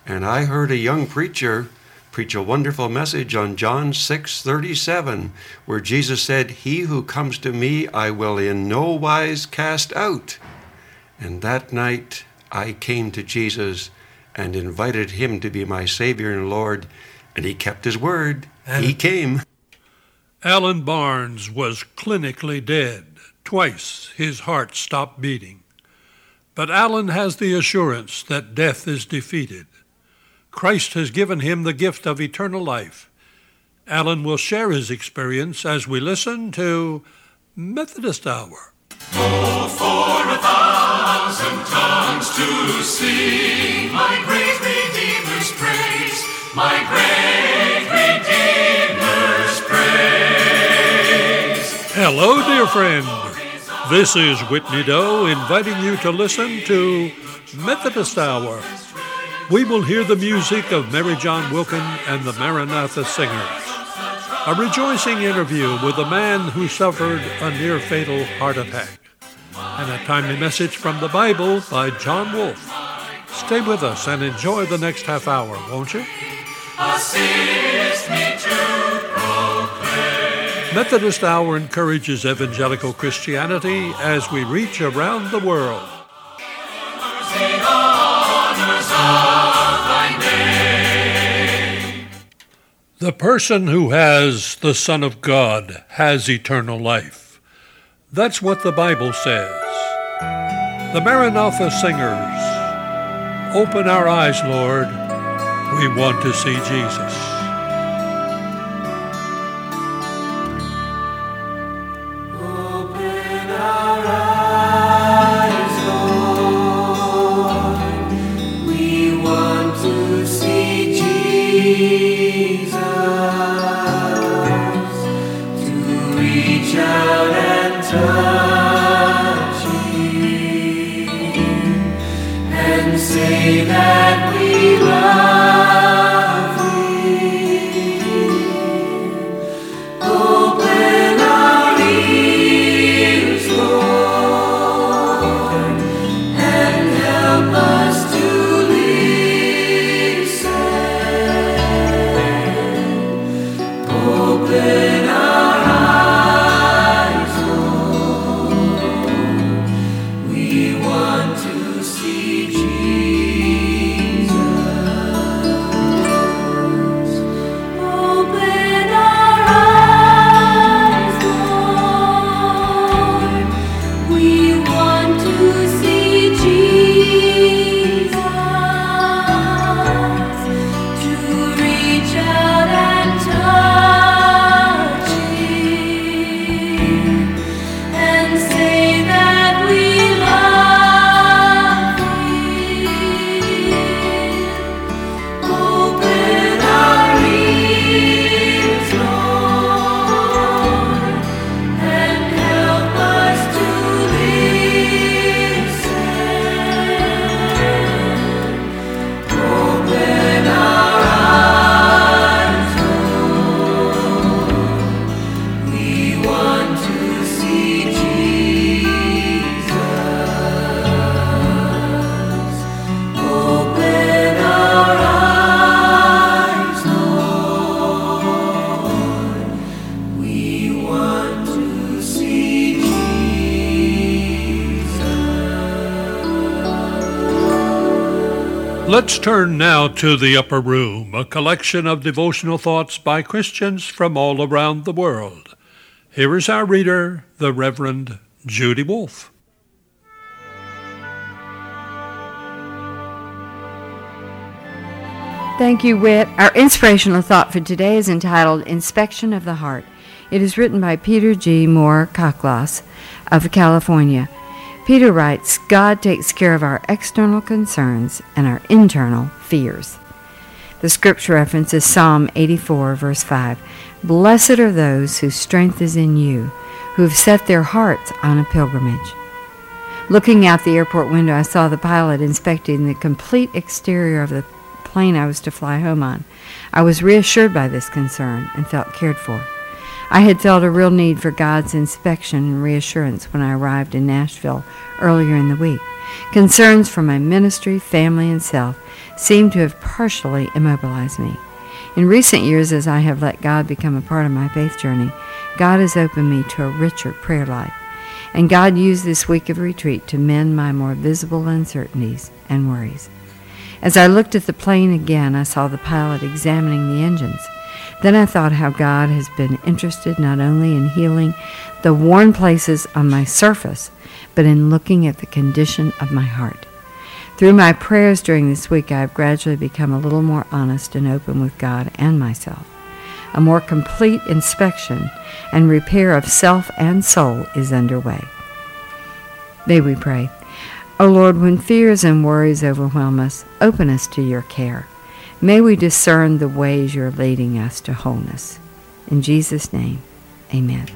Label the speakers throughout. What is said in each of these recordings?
Speaker 1: And I heard a young preacher preach a wonderful message on John 6:37, where Jesus said, "He who comes to me I will in no wise cast out." And that night I came to Jesus and invited him to be my Savior and Lord, and he kept his word. He came.
Speaker 2: Alan Barnes was clinically dead. Twice his heart stopped beating. But Alan has the assurance that death is defeated. Christ has given him the gift of eternal life. Alan will share his experience as we listen to Methodist Hour.
Speaker 3: Oh, for 1,000 tongues to sing my great Redeemer's praise, my great Redeemer's praise.
Speaker 2: Hello, dear friend. This is Whitney Doe inviting you to listen to Methodist Hour. We will hear the music of Mary John Wilkin and the Maranatha Singers. A rejoicing interview with a man who suffered a near-fatal heart attack. And a timely message from the Bible by John Wolfe. Stay with us and enjoy the next half hour, won't you?
Speaker 3: Assist me to proclaim.
Speaker 2: Methodist Hour encourages evangelical Christianity as we reach around the world. The person who has the Son of God has eternal life. That's what the Bible says. The Maranatha Singers, open our eyes, Lord. We want to see Jesus.
Speaker 4: Open our eyes, Lord. We want to see Jesus. To reach out and touch Him and say that we love Him. Open our ears, Lord, and help us to listen. Open our eyes, Lord. We want to see Jesus. Open our eyes, Lord. We want to see Jesus. To reach out and touch Him and say that we love Him. Open our ears, Lord, and help us to listen. Open our eyes, Lord. We want to see Jesus. Open our eyes, Lord. We want to see Jesus.
Speaker 2: Let's turn now to The Upper Room, a collection of devotional thoughts by Christians from all around the world. Here is our reader, the Reverend Judy Wolfe.
Speaker 5: Thank you, Whit. Our inspirational thought for today is entitled Inspection of the Heart. It is written by Peter G. Moore Kaklas of California. Peter writes, God takes care of our external concerns and our internal fears. The scripture reference is Psalm 84, verse 5. Blessed are those whose strength is in you, who have set their hearts on a pilgrimage. Looking out the airport window, I saw the pilot inspecting the complete exterior of the plane I was to fly home on. I was reassured by this concern and felt cared for. I had felt a real need for God's inspection and reassurance when I arrived in Nashville earlier in the week. Concerns for my ministry, family, and self seemed to have partially immobilized me. In recent years, as I have let God become a part of my faith journey, God has opened me to a richer prayer life. And God used this week of retreat to mend my more visible uncertainties and worries. As I looked at the plane again, I saw the pilot examining the engines. Then I thought how God has been interested not only in healing the worn places on my surface, but in looking at the condition of my heart. Through my prayers during this week, I have gradually become a little more honest and open with God and myself. A more complete inspection and repair of self and soul is underway. May we pray. O Lord, when fears and worries overwhelm us, open us to your care. May we discern the ways you're leading us to wholeness. In Jesus' name, amen.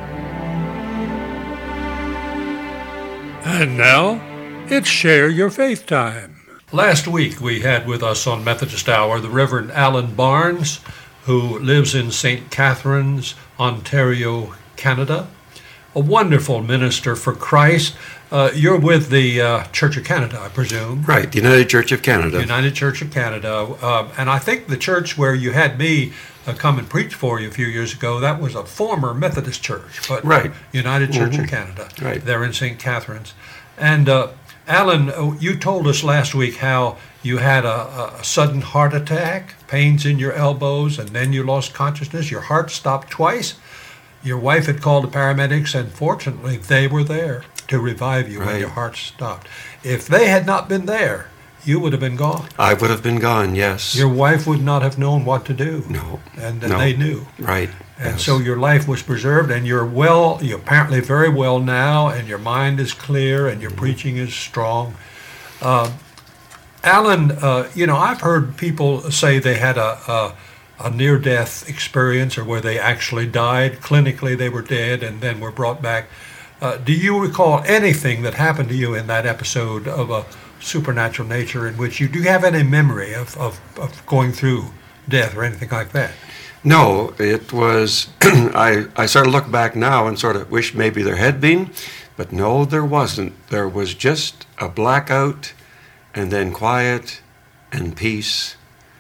Speaker 2: And now, it's Share Your Faith time. Last week we had with us on Methodist Hour the Reverend Alan Barnes, who lives in St. Catharines, Ontario, Canada. A wonderful minister for Christ. You're with the Church of Canada, I presume.
Speaker 1: Right, the United Church of Canada.
Speaker 2: United Church of Canada. And I think the church where you had me come and preach for you a few years ago, that was a former Methodist church. But
Speaker 1: Right.
Speaker 2: United Church of Canada.
Speaker 1: Right.
Speaker 2: There in St. Catharines. And Alan, you told us last week how you had a sudden heart attack, pains in your elbows, and then you lost consciousness. Your heart stopped twice. Your wife had called the paramedics, and fortunately they were there to revive you when
Speaker 1: Right.
Speaker 2: your heart stopped. If they had not been there, you would have been gone.
Speaker 1: I would have been gone, yes.
Speaker 2: Your wife would not have known what to do.
Speaker 1: No.
Speaker 2: And
Speaker 1: No.
Speaker 2: they knew.
Speaker 1: Right.
Speaker 2: And
Speaker 1: yes.
Speaker 2: so your life was preserved, and you're apparently very well now, and your mind is clear, and your preaching is strong. Alan, I've heard people say they had a near-death experience, or where they actually died. Clinically, they were dead and then were brought back. Do you recall anything that happened to you in that episode of a supernatural nature in which do you have any memory of going through death or anything like that?
Speaker 1: No, it was, I sort of look back now and sort of wish maybe there had been, but no, there wasn't. There was just a blackout, and then quiet and peace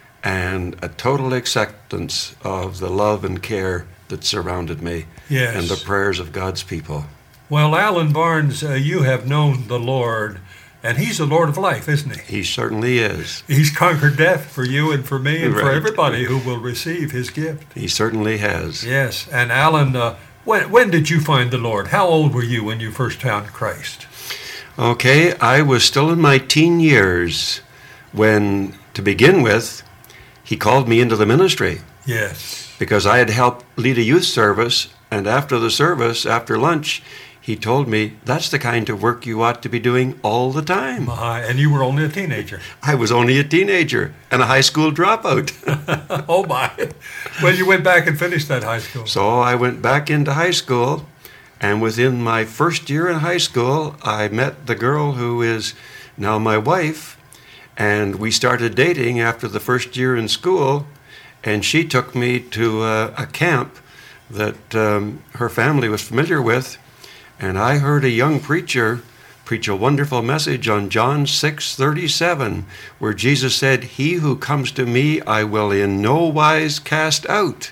Speaker 1: and a total acceptance of the love and care that surrounded me.
Speaker 2: Yes.
Speaker 1: And the prayers of God's people.
Speaker 2: Well, Alan Barnes, you have known the Lord, and he's the Lord of life, isn't he?
Speaker 1: He certainly is.
Speaker 2: He's conquered death for you and for me and for
Speaker 1: Right.
Speaker 2: everybody who will receive his gift.
Speaker 1: He certainly has.
Speaker 2: Yes. And Alan, when did you find the Lord? How old were you when you first found Christ?
Speaker 1: Okay, I was still in my teen years when, to begin with, he called me into the ministry
Speaker 2: Yes.
Speaker 1: because I had helped lead a youth service, and after the service, after lunch, he told me, that's the kind of work you ought to be doing all the time.
Speaker 2: And you were only a teenager.
Speaker 1: I was only a teenager and a high school dropout.
Speaker 2: Oh, my. Well, you went back and finished that high school.
Speaker 1: So I went back into high school, and within my first year in high school, I met the girl who is now my wife, and we started dating after the first year in school, and she took me to a camp that her family was familiar with, and I heard a young preacher preach a wonderful message on John 6:37, where Jesus said, "He who comes to me I will in no wise cast out."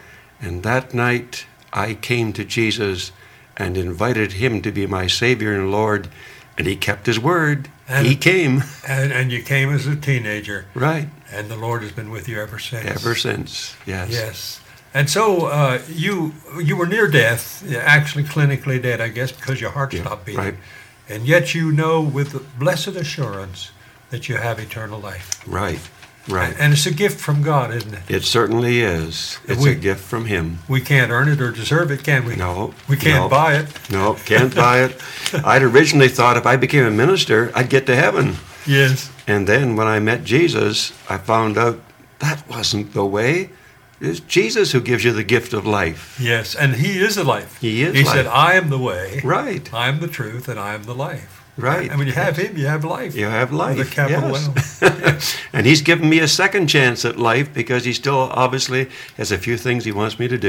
Speaker 1: And that night I came to Jesus and invited him to be my Savior and Lord, and he kept his word.
Speaker 2: And-
Speaker 1: He came.
Speaker 2: And you came as a teenager,
Speaker 1: Right.
Speaker 2: and the Lord has been with you ever since.
Speaker 1: Ever since. Yes.
Speaker 2: Yes. And so you were near death, actually clinically dead, I guess, because your heart
Speaker 1: Yeah,
Speaker 2: stopped beating.
Speaker 1: right.
Speaker 2: And yet you know with blessed assurance that you have eternal life.
Speaker 1: Right. Right.
Speaker 2: And it's a gift from God, isn't it?
Speaker 1: It certainly is. It's
Speaker 2: We-
Speaker 1: a gift from him.
Speaker 2: We can't earn it or deserve it, can we?
Speaker 1: No.
Speaker 2: We can't
Speaker 1: no,
Speaker 2: buy it.
Speaker 1: No, can't buy it. I'd originally thought if I became a minister, I'd get to heaven.
Speaker 2: Yes.
Speaker 1: And then when I met Jesus, I found out that wasn't the way. It's Jesus who gives you the gift of life.
Speaker 2: Yes. And He is the life.
Speaker 1: He is
Speaker 2: He
Speaker 1: life.
Speaker 2: said, I am the way.
Speaker 1: Right.
Speaker 2: I am the truth, and I am the life.
Speaker 1: Right.
Speaker 2: And when you have Him, you have life.
Speaker 1: You have life.
Speaker 2: With a capital
Speaker 1: yes.
Speaker 2: L. Yes.
Speaker 1: And he's given me a second chance at life because he still obviously has a few things he wants me to do.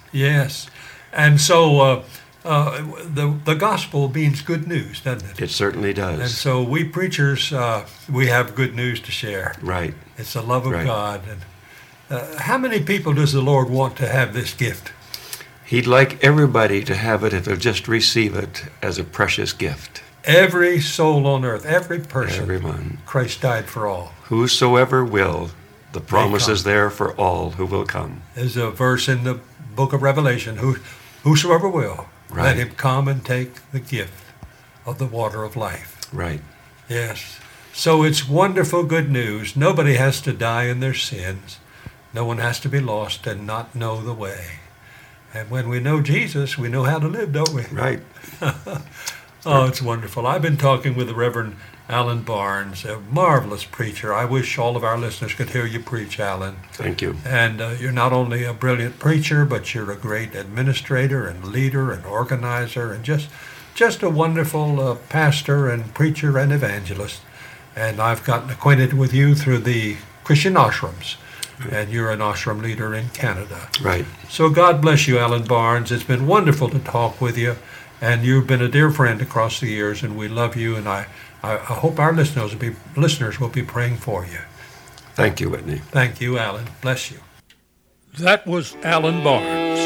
Speaker 2: Yes. And so the gospel means good news, doesn't it?
Speaker 1: It certainly does.
Speaker 2: And so we preachers, we have good news to share.
Speaker 1: Right.
Speaker 2: It's the love of
Speaker 1: Right.
Speaker 2: God. And how many people does the Lord want to have this gift?
Speaker 1: He'd like everybody to have it if they'll just receive it as a precious gift.
Speaker 2: Every soul on earth, every person.
Speaker 1: Everyone.
Speaker 2: Christ died for all.
Speaker 1: Whosoever will, the promise
Speaker 2: come.
Speaker 1: is there for all who will come.
Speaker 2: There's a verse in the book of Revelation, whosoever will, let
Speaker 1: Right.
Speaker 2: him come and take the gift of the water of life.
Speaker 1: Right.
Speaker 2: Yes. So it's wonderful good news. Nobody has to die in their sins. No one has to be lost and not know the way. And when we know Jesus, we know how to live, don't we?
Speaker 1: Right.
Speaker 2: Oh, it's wonderful. I've been talking with the Reverend Alan Barnes, a marvelous preacher. I wish all of our listeners could hear you preach, Alan.
Speaker 1: Thank you.
Speaker 2: And you're not only a brilliant preacher, but you're a great administrator and leader and organizer and just a wonderful pastor and preacher and evangelist. And I've gotten acquainted with you through the Christian ashrams. And you're an ashram leader in Canada.
Speaker 1: Right.
Speaker 2: So God bless you, Alan Barnes. It's been wonderful to talk with you. And you've been a dear friend across the years, and we love you. And I hope our listeners will be praying for you.
Speaker 1: Thank you, Whitney.
Speaker 2: Thank you, Alan. Bless you. That was Alan Barnes.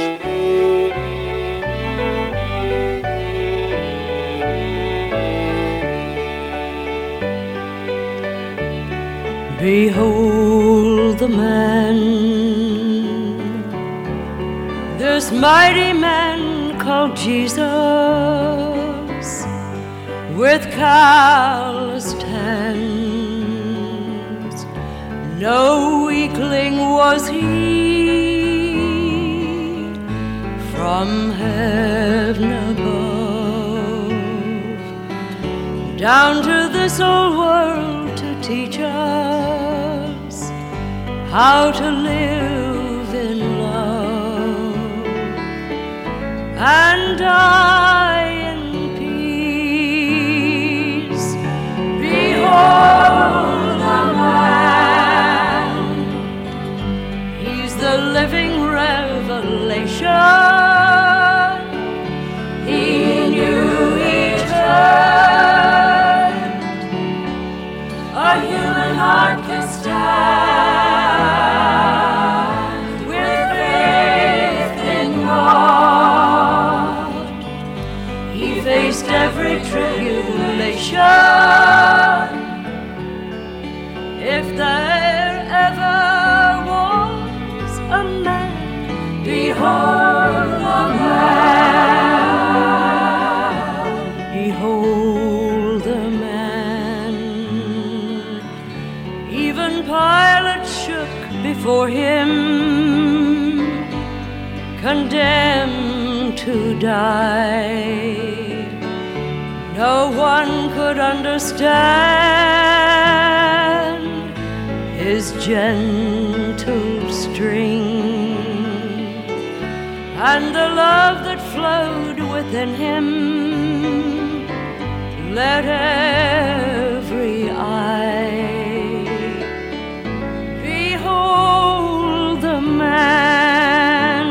Speaker 6: Behold the man, this mighty man called Jesus, with calloused hands. No weakling was he, from heaven above, down to this old world to teach us how to live in love and die in peace. Behold the man, he's the living revelation. He knew each turn, a human heart can stand with faith in God. He faced every tribulation. If there ever was a man, behold the man. Behold the man. Even Pilate shook before him, condemned to die. No one could understand his gentle strength and the love that flowed within him. Let every eye behold the man,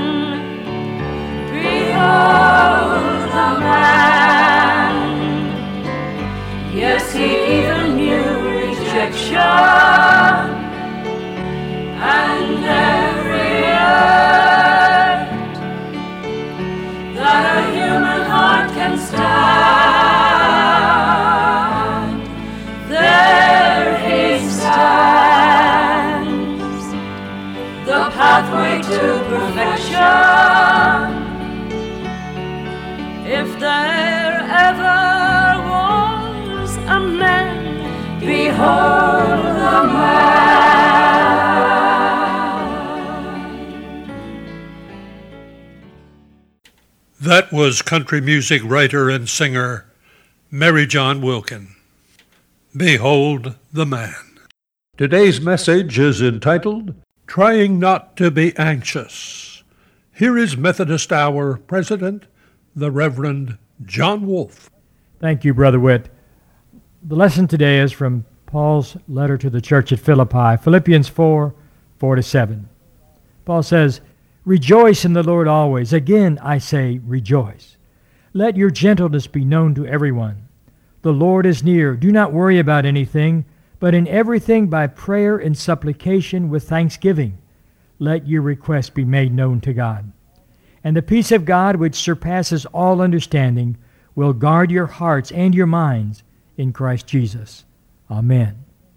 Speaker 6: behold the man. Yes, he even knew rejection and every hurt that a human heart can stand. There he stands, the pathway to perfection. If there ever was a man, behold the man.
Speaker 2: That was country music writer and singer Mary John Wilkin. Behold the man. Today's message is entitled, Trying Not to Be Anxious. Here is Methodist Hour President, the Reverend John Wolfe.
Speaker 7: Thank you, Brother Witt. The lesson today is from Paul's letter to the church at Philippi, Philippians 4:4-7. Paul says, Rejoice in the Lord always. Again, I say, rejoice. Let your gentleness be known to everyone. The Lord is near. Do not worry about anything, but in everything by prayer and supplication with thanksgiving, let your requests be made known to God. And the peace of God, which surpasses all understanding, will guard your hearts and your minds in Christ Jesus. Amen.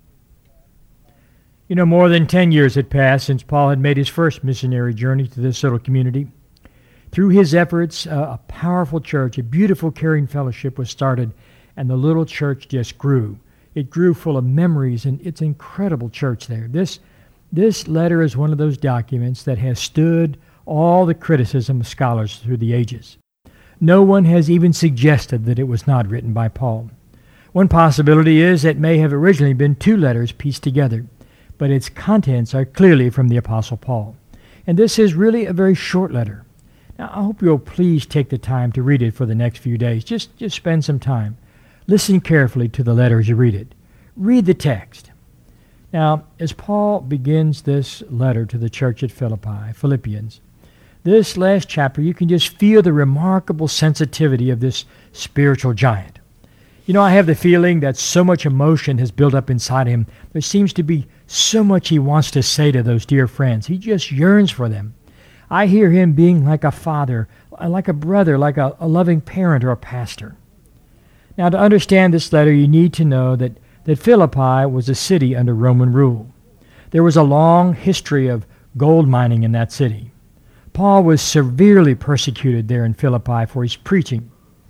Speaker 7: You know, more than 10 years had passed since Paul had made his first missionary journey to this little community. Through his efforts, a powerful church, a beautiful, caring fellowship was started, and the little church just grew. It grew full of memories, and it's an incredible church there. This letter is one of those documents that has stood all the criticism of scholars through the ages. No one has even suggested that it was not written by Paul. One possibility is it may have originally been two letters pieced together, but its contents are clearly from the Apostle Paul. And this is really a very short letter. Now, I hope you'll please take the time to read it for the next few days. Just spend some time. Listen carefully to the letter as you read it. Read the text. Now, as Paul begins this letter to the church at Philippians, this last chapter, you can just feel the remarkable sensitivity of this spiritual giant. You know, I have the feeling that so much emotion has built up inside him. There seems to be so much he wants to say to those dear friends. He just yearns for them. I hear him being like a father, like a brother, like a loving parent or a pastor. Now, to understand this letter, you need to know that Philippi was a city under Roman rule. There was a long history of gold mining in that city. Paul was severely persecuted there in Philippi for his preaching.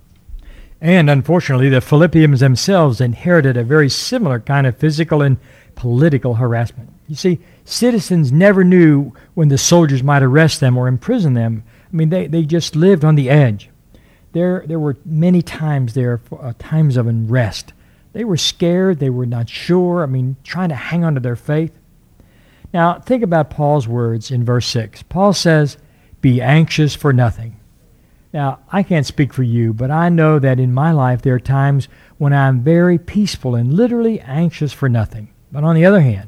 Speaker 7: And unfortunately, the Philippians themselves inherited a very similar kind of physical and political harassment. You see, citizens never knew when the soldiers might arrest them or imprison them. I mean, they just lived on the edge. There were many times there, times of unrest. They were scared. They were not sure. I mean, trying to hang on to their faith. Now, think about Paul's words in verse 6. Paul says, "Be anxious for nothing." Now, I can't speak for you, but I know that in my life there are times when I'm very peaceful and literally anxious for nothing. But on the other hand,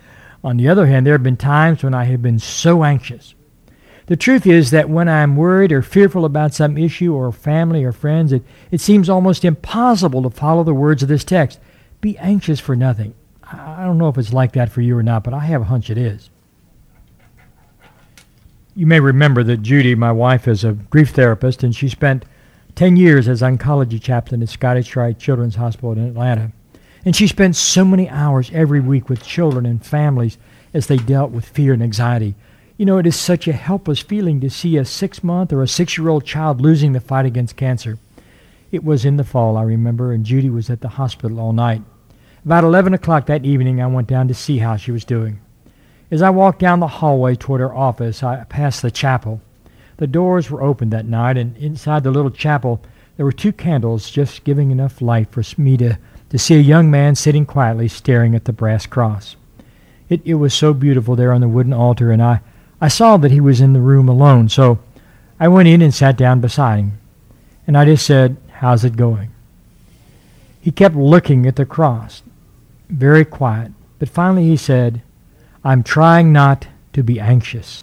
Speaker 7: there have been times when I have been so anxious. The truth is that when I'm worried or fearful about some issue or family or friends, it seems almost impossible to follow the words of this text. Be anxious for nothing. I don't know if it's like that for you or not, but I have a hunch it is. You may remember that Judy, my wife, is a grief therapist, and she spent 10 years as oncology chaplain at Scottish Rite Children's Hospital in Atlanta. And she spent so many hours every week with children and families as they dealt with fear and anxiety. You know, it is such a helpless feeling to see a 6-month or a 6-year-old child losing the fight against cancer. It was in the fall, I remember, and Judy was at the hospital all night. About 11 o'clock that evening, I went down to see how she was doing. As I walked down the hallway toward her office, I passed the chapel. The doors were open that night, and inside the little chapel, there were 2 candles just giving enough light for me to see a young man sitting quietly staring at the brass cross. It was so beautiful there on the wooden altar, and I saw that he was in the room alone, so I went in and sat down beside him. And I just said, "How's it going?" He kept looking at the cross, very quiet, but finally he said, "I'm trying not to be anxious."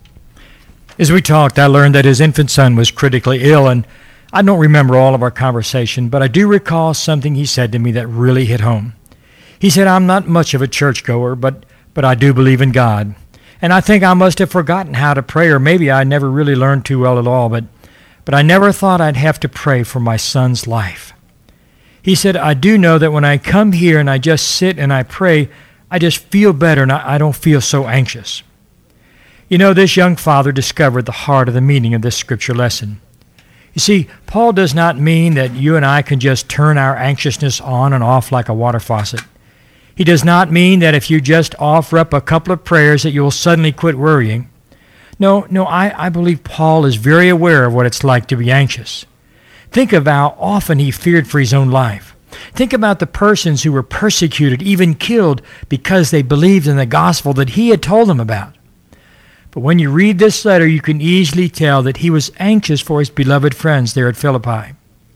Speaker 7: As we talked, I learned that his infant son was critically ill, and I don't remember all of our conversation, but I do recall something he said to me that really hit home. He said, "I'm not much of a churchgoer, but I do believe in God. And I think I must have forgotten how to pray, or maybe I never really learned too well at all, but I never thought I'd have to pray for my son's life." He said, "I do know that when I come here and I just sit and I pray, I just feel better and I don't feel so anxious." You know, this young father discovered the heart of the meaning of this scripture lesson. You see, Paul does not mean that you and I can just turn our anxiousness on and off like a water faucet. He does not mean that if you just offer up a couple of prayers that you will suddenly quit worrying. No, I believe Paul is very aware of what it's like to be anxious. Think of how often he feared for his own life. Think about the persons who were persecuted, even killed, because they believed in the gospel that he had told them about. But when you read this letter, you can easily tell that he was anxious for his beloved friends there at Philippi.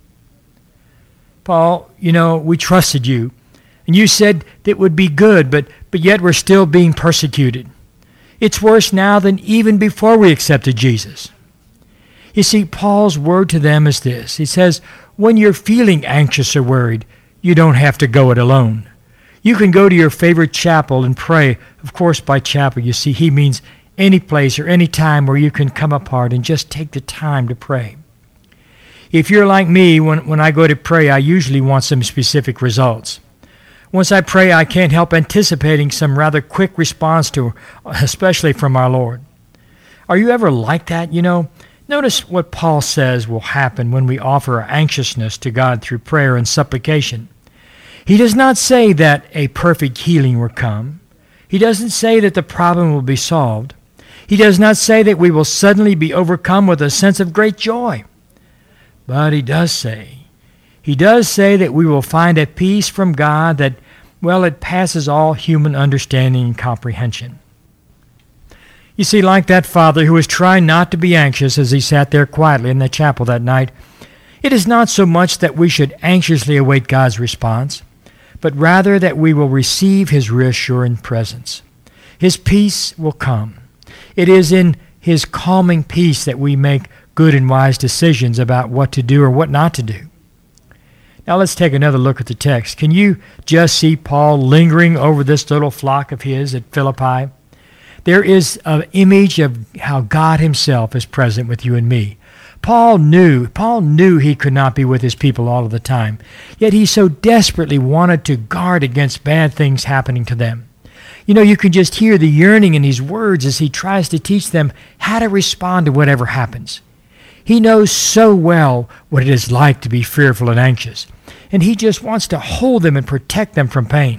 Speaker 7: "Paul, you know, we trusted you, and you said that it would be good, but yet we're still being persecuted. It's worse now than even before we accepted Jesus. You see, Paul's word to them is this. He says, when you're feeling anxious or worried, you don't have to go it alone. You can go to your favorite chapel and pray. Of course, by chapel, you see, he means any place or any time where you can come apart and just take the time to pray. If you're like me, when I go to pray, I usually want some specific results. Once I pray, I can't help anticipating some rather quick response to, especially from our Lord. Are you ever like that? Notice what Paul says will happen when we offer our anxiousness to God through prayer and supplication. He does not say that a perfect healing will come. He doesn't say that the problem will be solved. He does not say that we will suddenly be overcome with a sense of great joy. But he does say that we will find a peace from God that, it passes all human understanding and comprehension. You see, like that father who was trying not to be anxious as he sat there quietly in the chapel that night, it is not so much that we should anxiously await God's response, but rather that we will receive his reassuring presence. His peace will come. It is in his calming peace that we make good and wise decisions about what to do or what not to do. Now let's take another look at the text. Can you just see Paul lingering over this little flock of his at Philippi? There is an image of how God himself is present with you and me. Paul knew he could not be with his people all of the time, yet he so desperately wanted to guard against bad things happening to them. You can just hear the yearning in his words as he tries to teach them how to respond to whatever happens. He knows so well what it is like to be fearful and anxious, and he just wants to hold them and protect them from pain.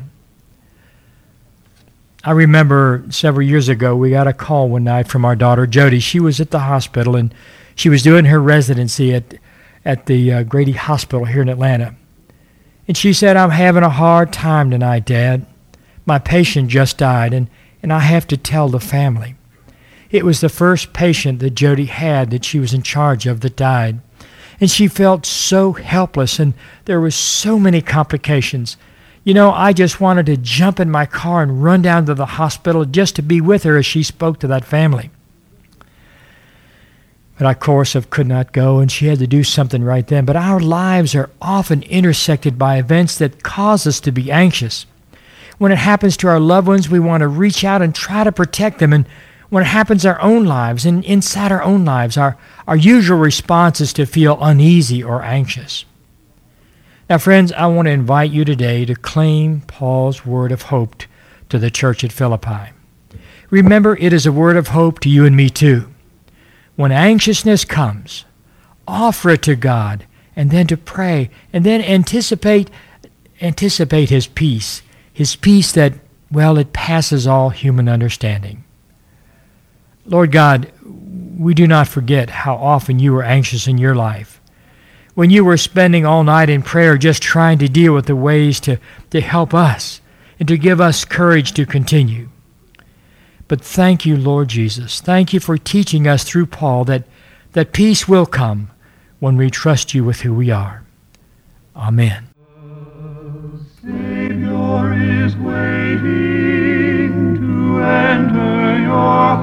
Speaker 7: I remember several years ago, we got a call one night from our daughter, Jody. She was at the hospital, and she was doing her residency at the Grady Hospital here in Atlanta. And she said, I'm having a hard time tonight, Dad. My patient just died, and I have to tell the family. It was the first patient that Jody had that she was in charge of that died. And she felt so helpless, and there were so many complications. I just wanted to jump in my car and run down to the hospital just to be with her as she spoke to that family. But I, of course, could not go, and she had to do something right then. But our lives are often intersected by events that cause us to be anxious. When it happens to our loved ones, we want to reach out and try to protect them. And when it happens in our own lives, and inside our own lives, our usual response is to feel uneasy or anxious. Now, friends, I want to invite you today to claim Paul's word of hope to the church at Philippi. Remember, it is a word of hope to you and me too. When anxiousness comes, offer it to God, and then to pray, and then anticipate his peace that, it passes all human understanding. Lord God, we do not forget how often you were anxious in your life. When you were spending all night in prayer just trying to deal with the ways to help us and to give us courage to continue. But thank you, Lord Jesus. Thank you for teaching us through Paul that peace will come when we trust you with who we are. Amen.
Speaker 3: Savior is waiting to enter your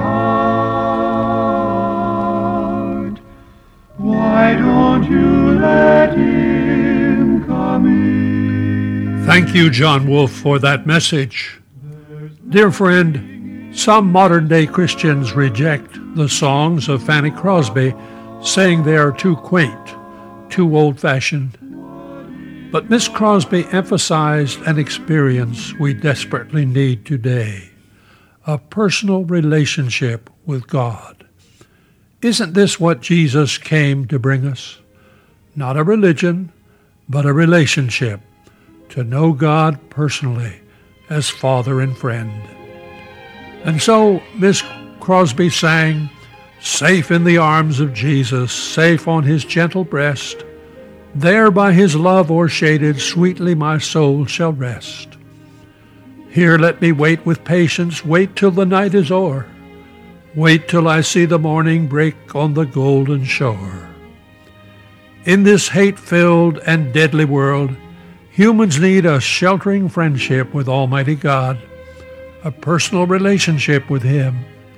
Speaker 3: heart. Why don't you let him come in?
Speaker 2: Thank you, John Wolfe, for that message. Dear friend, some modern-day Christians reject the songs of Fanny Crosby, saying they are too quaint, too old-fashioned. But Miss Crosby emphasized an experience we desperately need today, a personal relationship with God. Isn't this what Jesus came to bring us? Not a religion, but a relationship, to know God personally as Father and friend. And so Miss Crosby sang, "Safe in the arms of Jesus, safe on his gentle breast, there by his love o'ershaded, sweetly my soul shall rest. Here let me wait with patience, wait till the night is o'er, wait till I see the morning break on the golden shore. In this hate-filled and deadly world, humans need a sheltering friendship with Almighty God, a personal relationship with him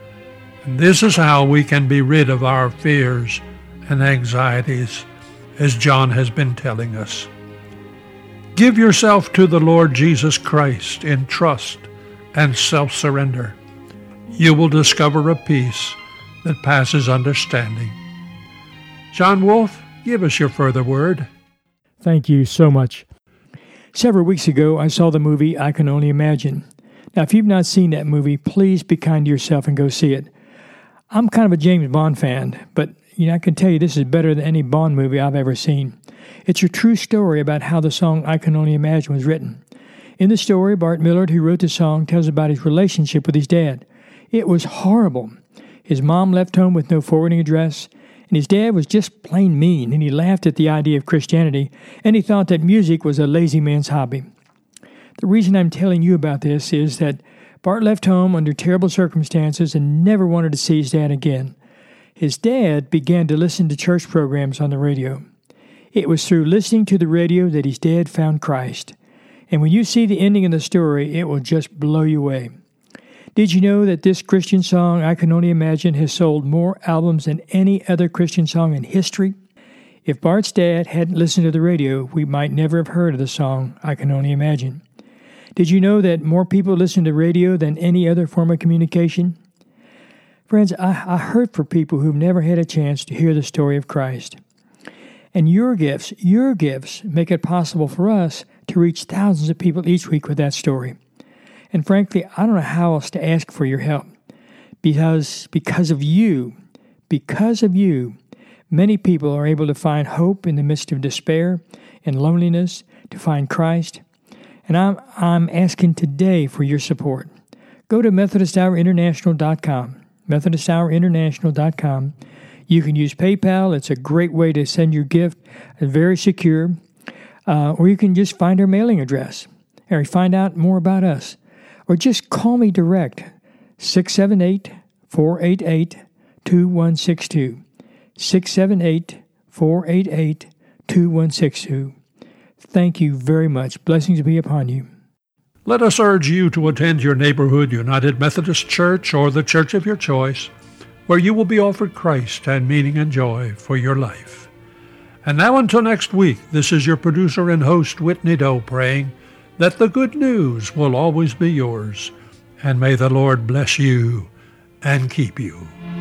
Speaker 2: And this is how we can be rid of our fears and anxieties, as John has been telling us. Give yourself to the Lord Jesus Christ in trust and self-surrender. You will discover a peace that passes understanding. John Wolf, give us your further word.
Speaker 7: Thank you so much. Several weeks ago, I saw the movie I Can Only Imagine. Now, if you've not seen that movie, please be kind to yourself and go see it. I'm kind of a James Bond fan, but I can tell you this is better than any Bond movie I've ever seen. It's a true story about how the song I Can Only Imagine was written. In the story, Bart Millard, who wrote the song, tells about his relationship with his dad. It was horrible. His mom left home with no forwarding address, and his dad was just plain mean, and he laughed at the idea of Christianity, and he thought that music was a lazy man's hobby. The reason I'm telling you about this is that Bart left home under terrible circumstances and never wanted to see his dad again. His dad began to listen to church programs on the radio. It was through listening to the radio that his dad found Christ. And when you see the ending of the story, it will just blow you away. Did you know that this Christian song, I Can Only Imagine, has sold more albums than any other Christian song in history? If Bart's dad hadn't listened to the radio, we might never have heard of the song, I Can Only Imagine. Did you know that more people listen to radio than any other form of communication? Friends, I hurt for people who've never had a chance to hear the story of Christ. And your gifts make it possible for us to reach thousands of people each week with that story. And frankly, I don't know how else to ask for your help. Because of you, many people are able to find hope in the midst of despair and loneliness, to find Christ. And I'm asking today for your support. Go to MethodistHourInternational.com. MethodistHourInternational.com. You can use PayPal. It's a great way to send your gift. It's very secure. Or you can just find our mailing address or find out more about us. Or just call me direct, 678-488-2162. 678-488-2162. Thank you very much. Blessings be upon you.
Speaker 2: Let us urge you to attend your neighborhood United Methodist Church or the church of your choice, where you will be offered Christ and meaning and joy for your life. And now until next week, this is your producer and host, Whitney Doe, praying that the good news will always be yours, and may the Lord bless you and keep you.